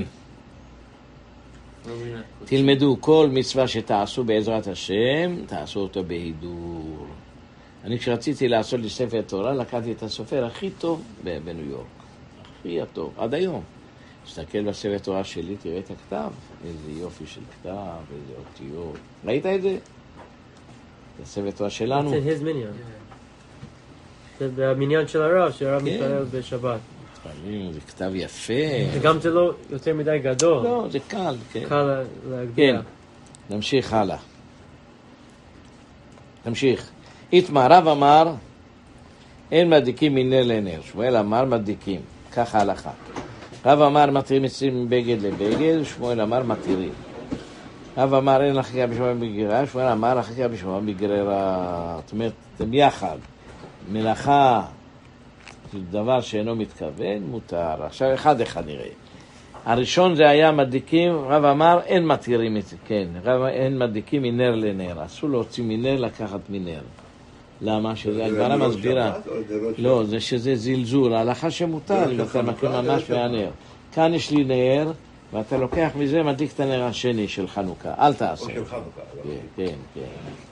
לא מן הקוצים. תלמדו כל מצווה שתעשו בעזרת השם, תעשו אותו בהידור. אני כשרציתי לעשות לי ספר תורה, לקחתי את הסופר הכי טוב ב- בניו יורק. הכי הטוב, עד היום. תסתכל בספר תורה שלי, תראה את הכתב. איזה יופי של כתב, איזה אותיות. ראית את זה? זה הספר תורה שלנו. It's in his minion. זה במניין של הרב, שהרב כן. מתפלל בשבת. זה כתב יפה. וגם זה לא יותר מדי גדול. לא, זה קל, כן. קל להגביה. כן, נמשיך הלאה. נמשיך. איתמר, רב אמר, אין מדליקים מנר לנר. שמואל אמר מדליקים. ככה הלכה. רב אמר מתירים מצרים מבגד לבגד, שמואל אמר מתירים. רב אמר אין לחקיה בשמוע בגרירה, שמואל אמר לחקיה בשמוע בגרירה. זאת אומרת, אתם יחד. מלאכה, דבר שאינו מתכוון, מותר. עכשיו אחד אחד נראה. הראשון זה היה מדליקים, רב אמר אין מתירים את זה, כן. רב אין מדליקים מנר לנר. אסור להוציא מנר לקחת מנר. למה? שזה הגמרא מסבירה. לא, זה שזה זלזול, ההלכה שמותר, אם אתה מכיר ממש מהנר. כאן יש לי נר, ואתה לוקח מזה, מדליק את הנר השני של חנוכה. אל תעשה. או של חנוכה. לא? כן, כן, כן.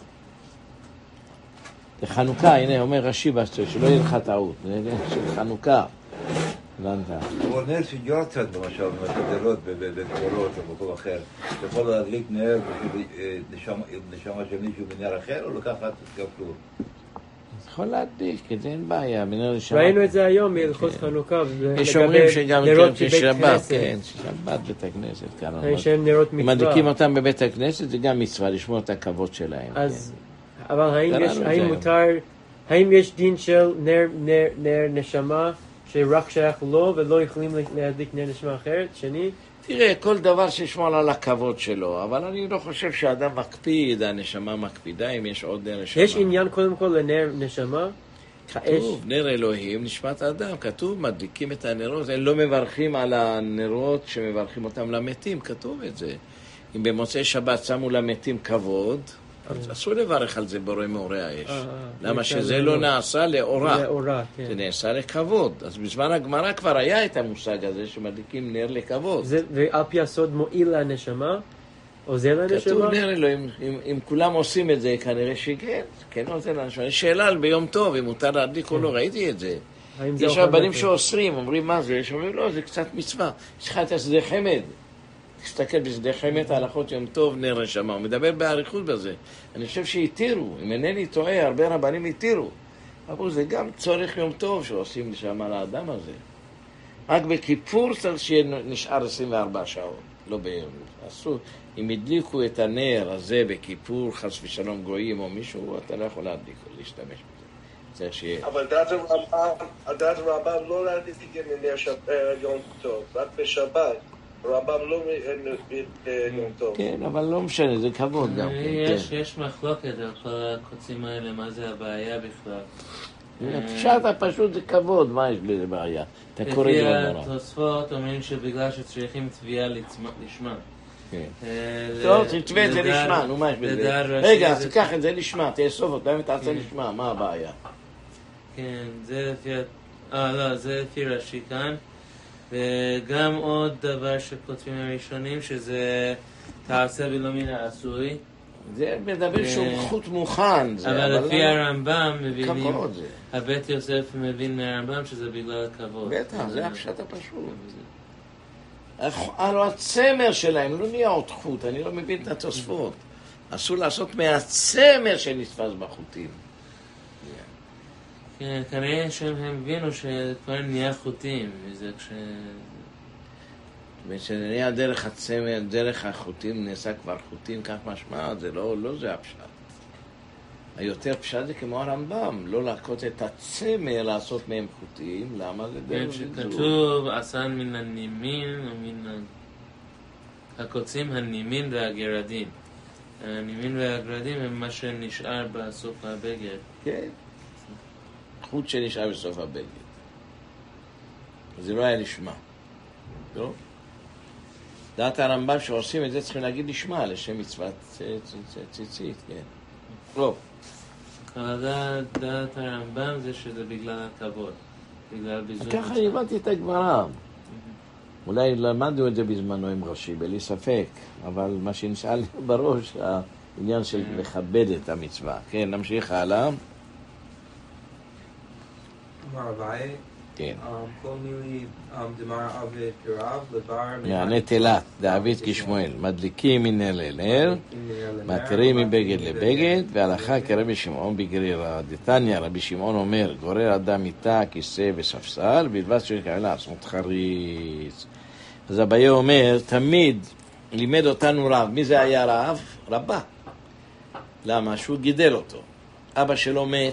זה חנוכה, הנה, אומר רש"י בסוף, שלא יהיה לך טעות. זה של חנוכה. הבנת? הוא נר שגר קצת למשל, בגדלות, בקרולות או במקום אחר. אתה יכול להדליק נר בשביל נשמה של מישהו בנר אחר, או לקחת גם כלום? יכול להדליק, את זה אין בעיה. מנר לשמה. ראינו את זה היום מלכות חנוכה. יש אומרים שגם נרות כן, בבית שבת, כנסת. כן, שבת בית הכנסת, כאן. הרי שהם נרות אם מצווה. מדליקים אותם בבית הכנסת, זה גם מצווה, לשמור את הכבוד שלהם. אז, אבל האם קראנו יש, את האם זה. מותר, האם יש דין של נר, נר, נר נשמה שרק שייך לו ולא יכולים להדליק נר נשמה אחרת, שני? תראה, כל דבר שישמור על הכבוד שלו, אבל אני לא חושב שאדם מקפיד, הנשמה מקפידה, אם יש עוד נר נשמה. יש עניין קודם כל לנר נשמה? כתוב, נר אלוהים, נשמת האדם, כתוב, מדליקים את הנרות, הם לא מברכים על הנרות שמברכים אותם למתים, כתוב את זה. אם במוצאי שבת שמו למתים כבוד, אז אסור לברך על זה בורא מאורי האש. אה, למה אפשר שזה ליהנות. לא נעשה לאורה, לאורה, כן. זה נעשה לכבוד. אז בזמן הגמרא כבר היה את המושג הזה שמדליקים נר לכבוד. זה, ועל פי הסוד מועיל לנשמה? עוזר לנשמה? כתוב נר אלוהים, אם, אם כולם עושים את זה, כנראה שכן, כן עוזר לנשמה. יש שאלה על ביום טוב, אם מותר להדליק או לא, ראיתי את זה. האם זה יש אוכל רבנים נפש? שאוסרים, אומרים מה זה, יש אומרים לא, זה קצת מצווה. יש לך את השדה חמד. תסתכל בשדכם את ההלכות יום טוב נר נשמה, הוא מדבר באריכות בזה. אני חושב שהתירו, אם אינני טועה, הרבה רבנים התירו. אבל זה גם צורך יום טוב שעושים נשמה לאדם הזה. רק בכיפור צריך שיהיה נשאר עשרים וארבע שעות, לא ביום. עשו, אם הדליקו את הנר הזה בכיפור, חס ושלום גויים או מישהו, אתה לא יכול להדליק או להשתמש בזה. צריך שיהיה... אבל דעת הרמב"ם, דעת הרמב"ם לא להדליק נר יום טוב, רק בשבת. הרמב"ם לא יום טוב. כן, אבל לא משנה, זה כבוד גם. יש מחלוקת על כל הקוצים האלה, מה זה הבעיה בכלל. הפשט הפשוט זה כבוד, מה יש בזה בעיה? אתה קורא לפי דבר נורא. התוספות אומרים שבגלל שצריכים תביעה לשמה. טוב, תתווה את זה לשמה, נו מה יש בזה? רגע, אז תיקח את זה לשמה, תאסוף אותה, אם תעשה לשמה, מה הבעיה? כן, זה לפי... אה, לא, זה לפי רש"י כאן. וגם עוד דבר שכותבים הראשונים, שזה תעשה ולא מן העשוי. זה מדבר שהוא חוט מוכן. אבל לפי הרמב"ם מבינים, הבית יוסף מבין מהרמב"ם שזה בגלל הכבוד. בטח, זה הפשט הפשוט. הלוא הצמר שלהם לא נהיה עוד חוט, אני לא מבין את התוספות. אסור לעשות מהצמר שנתפס בחוטים. כן, כנראה שהם הבינו שכבר נהיה חוטים, וזה כש... ושנהיה דרך הצמר, דרך החוטים, נעשה כבר חוטים, כך משמע, זה לא, לא זה הפשט. היותר פשט זה כמו הרמב"ם, לא להכות את הצמר, לעשות מהם חוטים, למה זה דרך זלזול? שכתוב, עשן מן הנימין, או מן הקוצים הנימין והגרדים. הנימין והגרדים הם מה שנשאר בסוף הבגד. כן. חוט שנשאר בסוף הבגד. זה לא היה לשמה. לא? דעת הרמב"ם שעושים את זה צריכים להגיד לשמה, לשם מצוות ציצית, כן. לא. אבל דעת הרמב"ם זה שזה בגלל הכבוד. בגלל ביזור מצוות. ככה הבנתי את הגמרא. אולי למדנו את זה בזמנו עם רש"י, בלי ספק. אבל מה שנשאל בראש, העניין של לכבד את המצווה. כן, נמשיך הלאה. מרבי, כן. כל מילי דמר עבד כרב, לבר... מהנטלת, דוד כשמואל, מדליקים מנר לנר, מתירים מבגד לבגד, והלכה כרבי שמעון בגרירה. דתניא, רבי שמעון אומר, גורר אדם מיטה, כיסא וספסל, בלבד שקרא לעצמות חריץ. אז אביי אומר, תמיד לימד אותנו רב. מי זה היה רב? רבה. למה? שהוא גידל אותו. אבא שלו מת,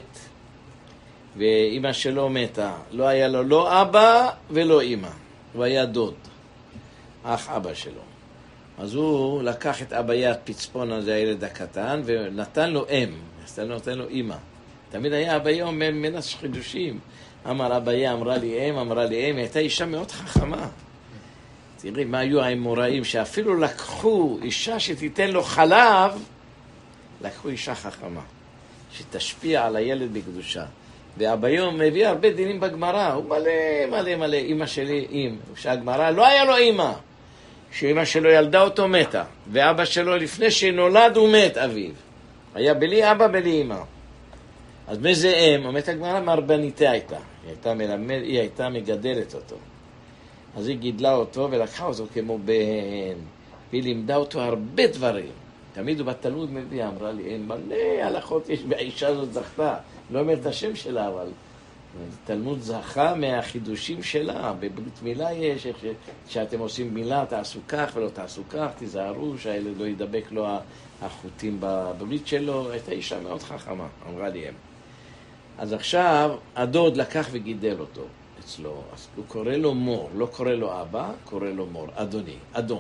ואמא שלו מתה. לא היה לו לא אבא ולא אמא. הוא היה דוד, אח אבא שלו. אז הוא לקח את אביי הפצפון הזה, הילד הקטן, ונתן לו אם. אז נתן לו אמא. תמיד היה אביי אומר מנס חידושים. אמר אביי, אמרה לי אם, אמרה לי אם. היא הייתה אישה מאוד חכמה. תראי מה היו האמוראים, שאפילו לקחו אישה שתיתן לו חלב, לקחו אישה חכמה, שתשפיע על הילד בקדושה. ואביום מביא הרבה דינים בגמרא, הוא מלא מלא מלא, אמא שלי אם, שהגמרא לא היה לו אמא, שאמא שלו ילדה אותו מתה, ואבא שלו לפני שנולד הוא מת אביו, היה בלי אבא בלי אמא. אז מי זה אם? אומרת הגמרא, מרבניתה הייתה, היא הייתה מלמד, היא הייתה מגדלת אותו. אז היא גידלה אותו ולקחה אותו כמו בן, והיא לימדה אותו הרבה דברים. תמיד הוא בתלמוד מביא, אמרה לי, אין מלא הלכות יש, והאישה הזאת זכתה. לא אומר את השם שלה, אבל תלמוד זכה מהחידושים שלה. בברית מילה יש, שאתם עושים מילה, תעשו כך ולא תעשו כך, תיזהרו שהילד לא ידבק לו החוטים בברית שלו. הייתה אישה מאוד חכמה, אמרה לי הם. אז עכשיו הדוד לקח וגידל אותו אצלו, אז הוא קורא לו מור, לא קורא לו אבא, קורא לו מור, אדוני, אדון.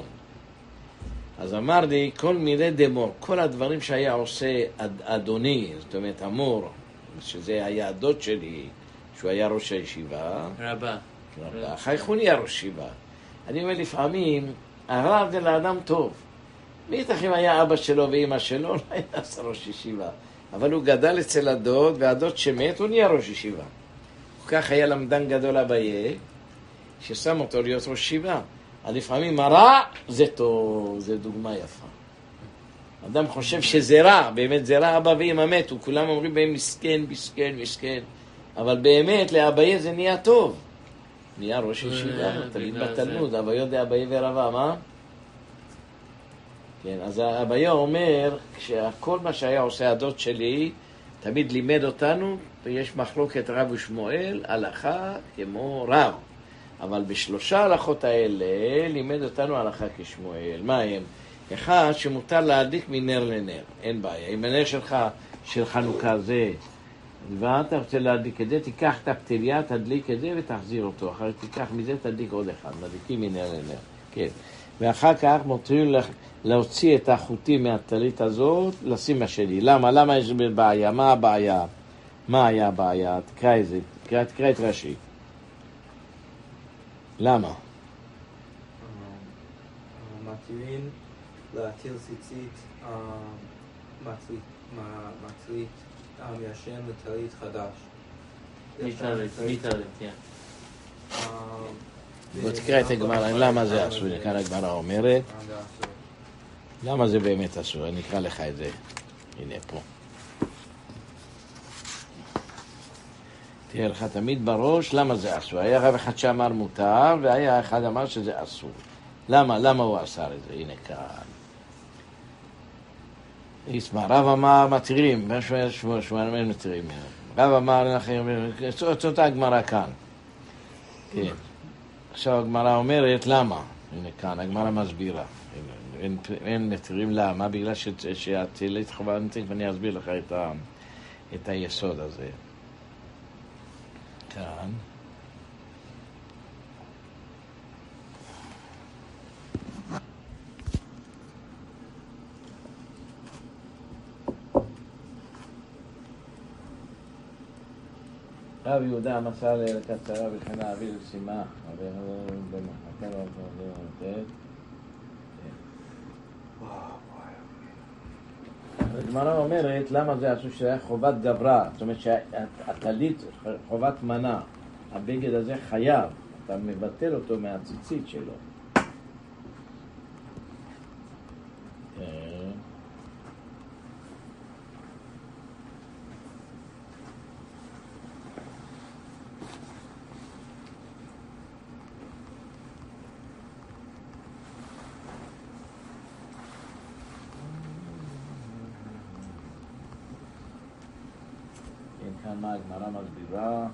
אז אמר לי, כל מיני דמור, כל הדברים שהיה עושה אד, אדוני, זאת אומרת, המור, שזה היה הדוד שלי, שהוא היה ראש הישיבה. רבה. רבה. אחרי הוא נהיה ראש ישיבה. אני אומר, לפעמים, הרב זה לאדם טוב. בטח אם היה אבא שלו ואמא שלו, לא היה עשה ראש ישיבה. אבל הוא גדל אצל הדוד, והדוד שמת, הוא נהיה ראש ישיבה. וכך היה למדן גדול אביי, ששם אותו להיות ראש ישיבה. אז לפעמים הרע זה טוב, זה דוגמה יפה. אדם חושב שזה רע, באמת זה רע, אבא ואמא מתו, כולם אומרים בהם מסכן, מסכן, מסכן. אבל באמת לאביי זה נהיה טוב. נהיה ראש ישיבה, תמיד בתלמוד, אביי יודע אביי ורבא, מה? כן, אז אביה אומר, כל מה שהיה עושה הדוד שלי, תמיד לימד אותנו, ויש מחלוקת רב ושמואל, הלכה כמו רב. אבל בשלושה הלכות האלה לימד אותנו הלכה כשמואל. מה הם? אחד, שמותר להדליק מנר לנר, אין בעיה. אם הנר שלך, של חנוכה זה, ואתה רוצה להדליק את זה, תיקח את הפתיליה, תדליק את זה ותחזיר אותו. אחרי תיקח מזה, תדליק עוד אחד, מדליקים מנר לנר. כן. ואחר כך מותרים להוציא את החוטים מהטלית הזאת, לשים השני. למה? למה יש בעיה? מה הבעיה? מה היה הבעיה? תקרא את זה, תקרא, תקרא את רש"י. למה? מתירים להטיל ציצית מצלית ישן לטלית חדש. מטלית, כן. בוא תקרא את הגמרא, למה זה אסור? כאן הגמרא אומרת, למה זה באמת אסור? אני אקרא לך את זה, הנה פה. תהיה לך תמיד בראש, למה זה אסור? היה רב אחד שאמר מותר, והיה אחד אמר שזה אסור. למה? למה הוא עשה את זה? הנה כאן. ישמע, רב אמר מתירים, שמונה מתירים. רב אמר, זאת הגמרא כאן. כן. עכשיו הגמרא אומרת למה? הנה כאן, הגמרא מסבירה. אין, אין מתירים למה, בגלל שהטלית חובה נתק, ואני אסביר לך את, ה, את היסוד הזה. כאן. רב יהודה מסר לקצרה וכן להביא לשימה, אבל במחקר לא נותן. הגמרא אומרת, למה זה עשו שהיה חובת גברה? זאת אומרת שהטלית חובת מנה, הבגד הזה חייב, אתה מבטל אותו מהציצית שלו. כאן מה הגמרא מסבירה.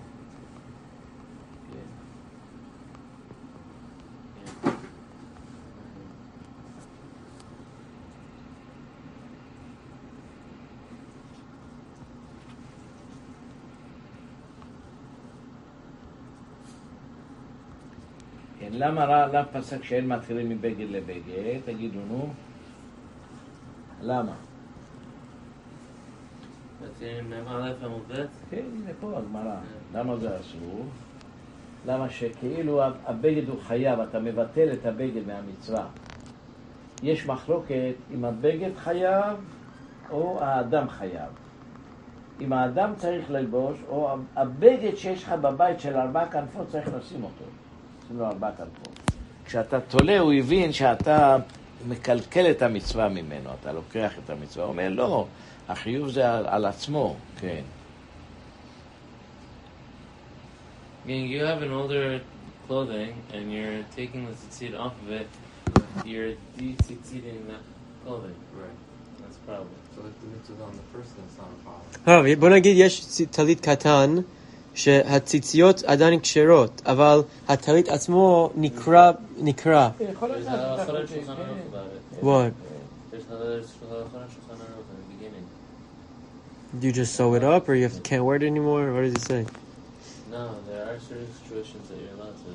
כן, למה למה פסק שאין מתחילים מבגד לבגד? תגידו נו. למה? א' המובט? כן, הנה פה הגמרא. למה זה אסור? למה שכאילו הבגד הוא חייב, אתה מבטל את הבגד מהמצווה. יש מחלוקת אם הבגד חייב או האדם חייב. אם האדם צריך ללבוש, או הבגד שיש לך בבית של ארבע כנפות צריך לשים אותו. שים לו ארבע כנפות. כשאתה תולה הוא הבין שאתה מקלקל את המצווה ממנו, אתה לוקח את המצווה, הוא אומר לא. החיוב זה על, על עצמו, כן. Meaning you have an older clothing and you're taking the tzitzit off of it, you're de-tzitziting that clothing. Right. That's a problem. So if the mitzvah on the person, it's not a problem. טוב, בוא נגיד יש טלית קטן שהציציות עדיין כשרות, אבל הטלית עצמו נקרא, נקרא. There's a Chorah Shulchan Aruch about it. What? There's a Chorah Shulchan Aruch in the beginning. Do you just sew it up, or you have, can't wear it anymore? What does it say? No, there are certain situations that you're allowed to.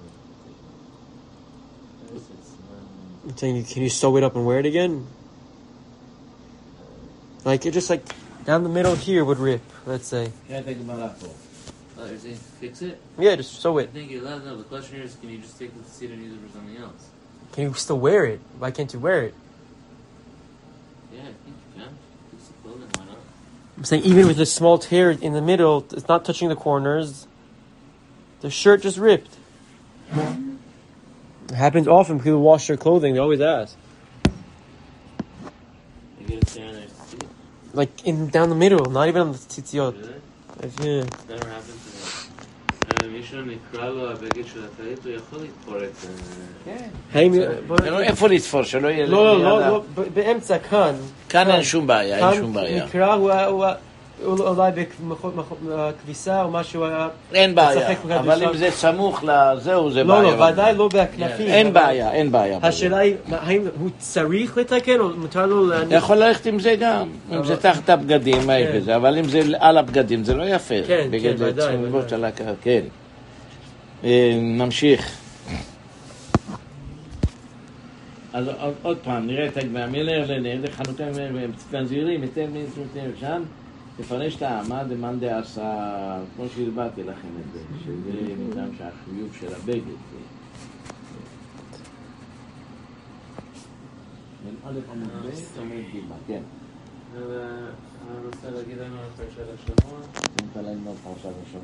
to it's, it's I'm saying, you, can you sew it up and wear it again? Like it just like down the middle here would rip. Let's say. oh, you're saying fix it? Yeah, just sew I it. think you're allowed. No, the question here is, can you just take the seat and use it for something else? Can you still wear it? Why can't you wear it? Yeah, I think you can. Fix the clothing. Why not? I'm saying even with a small tear in the middle, it's not touching the corners. The shirt just ripped. It happens often. People wash their clothing. They always ask. You get a tear in there to see it? Like in down the middle, not even on the tzitziot. Really? If, yeah. It's never happened to me. I מישהו נקרא לו הבגד של הטלית, הוא יכול לתפור את זה. כן. האם... איפה לתפור? שלא יהיה... לא, לא, לא, באמצע כאן. כאן אין שום בעיה, אין שום בעיה. כאן נקרא, הוא... אולי בכביסה או משהו... אין בעיה, אבל אם זה סמוך לזהו זה בעיה. לא, לא, ודאי לא בכנפים. אין בעיה, אין בעיה. השאלה היא, האם הוא צריך לתקן או מותר לו... יכול ללכת עם זה גם, אם זה תחת הבגדים, אבל אם זה על הבגדים זה לא יפה. כן, כן, ודאי. כן. נמשיך. אז עוד פעם, נראה את הגמרא, מילר לנר, חנוכה ונזירים, היטב מנזירים שם, תפרש את העמה דמאן דעשה, כמו שהרבעתי לכם את זה, שזה נדמה שהחיוב של הבגד. א' עמוד ב', עמוד ג', כן. אני רוצה להגיד לנו על פרשת השבוע. אני רוצה להגיד לנו על פרשת השבוע.